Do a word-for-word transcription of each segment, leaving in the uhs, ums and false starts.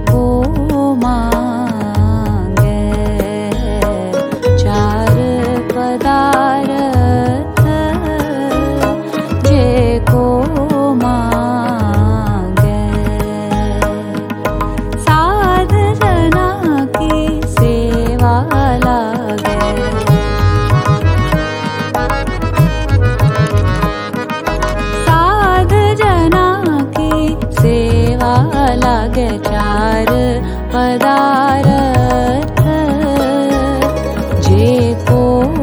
को मांगे चार पदार्थ, जे को मांगे साध जना की सेवा लागे। साध जना की सेवा लागे चार पदार्थ, जे को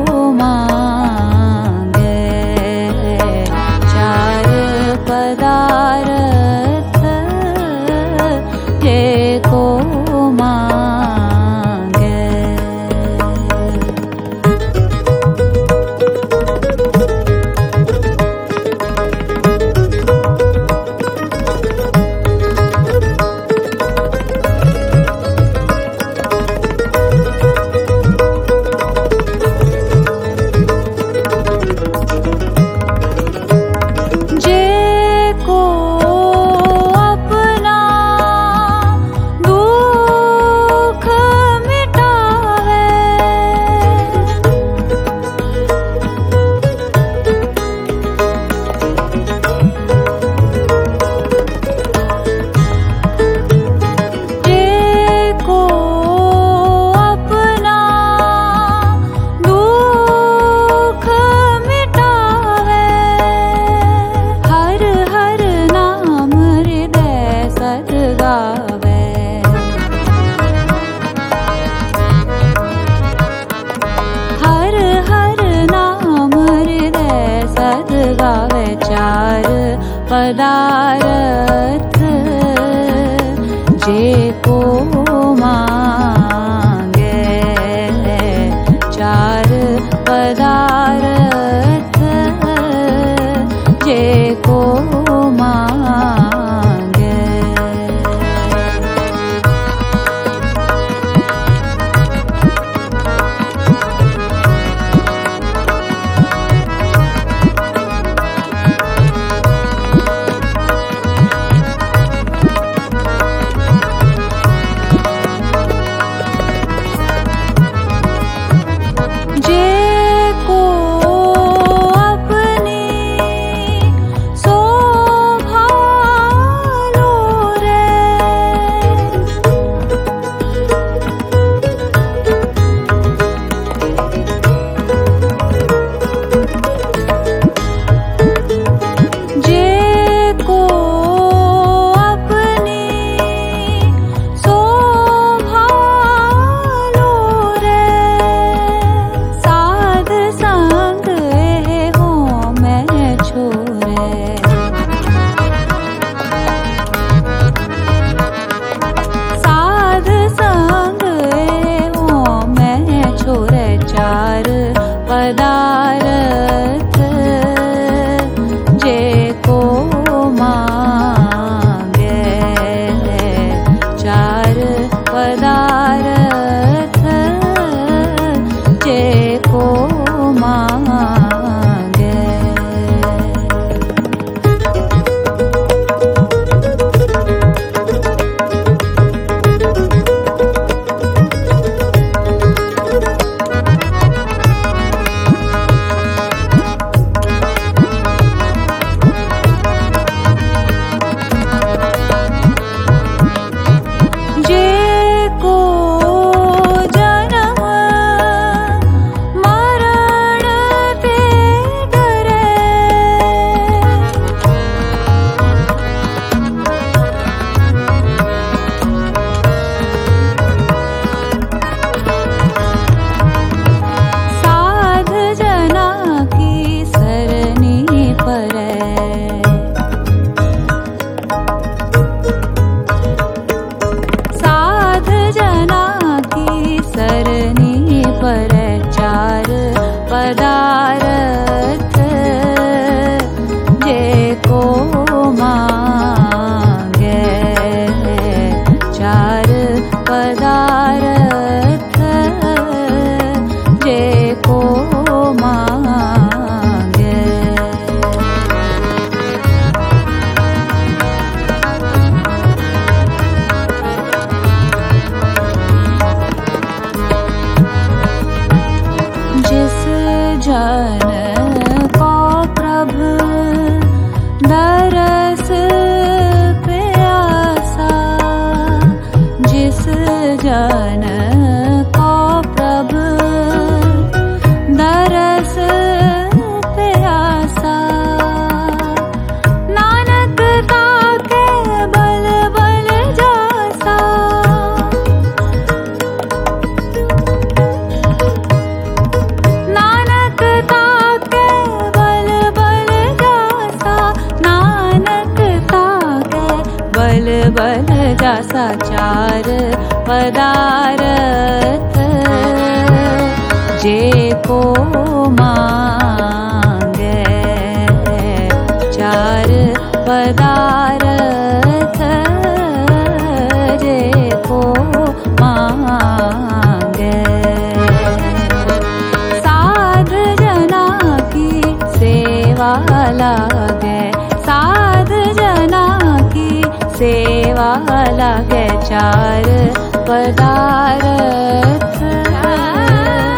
मांगे चार पदार्थ, जे को मांगे। हर हर नाम हृदय सद गावे चार पदार्थ, जे को मांगे चार पदार्थ, जे को मांगे। जन को प्रभु दरस प्यासा। नानक ताके बल बल जासा। नानक ताके बल बल जासा। नानक ताके बल बल जासा। चार पदारथ जे को मांगे। चार पदारथ जे को मांगे। साध जना की सेवा लागे। साध जना की सेवा लागे। चार पदारथ